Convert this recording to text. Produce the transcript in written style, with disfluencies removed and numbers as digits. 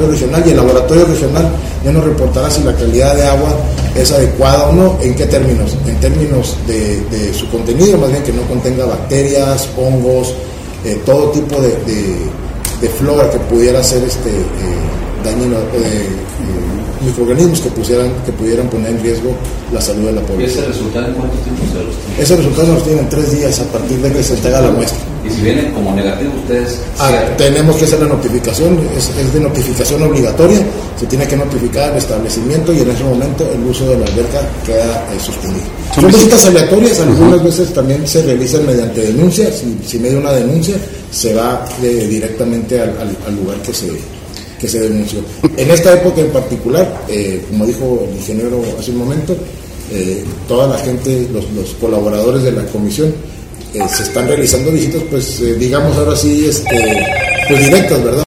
laboratorio regional, y el laboratorio regional ya nos reportará si la calidad de agua es adecuada o no. ¿En qué términos? En términos de su contenido, más bien que no contenga bacterias, hongos, todo tipo de flora que pudiera ser dañino, microorganismos que pudieran poner en riesgo la salud de la población. ¿Y ese resultado en cuánto tiempo se los tiene? Ese resultado nos tiene en 3 días a partir de que se entrega la muestra. Y si vienen como negativo, ustedes tenemos que hacer la notificación, es de notificación obligatoria, se tiene que notificar al establecimiento, y en ese momento el uso de la alberca queda suspendido. Son visitas aleatorias, algunas veces también se realizan mediante denuncia. Si medio una denuncia, se va directamente al lugar que se denunció. En esta época en particular, como dijo el ingeniero hace un momento, toda la gente, los colaboradores de la comisión, se están realizando visitas, pues digamos ahora sí, pues directas, ¿verdad?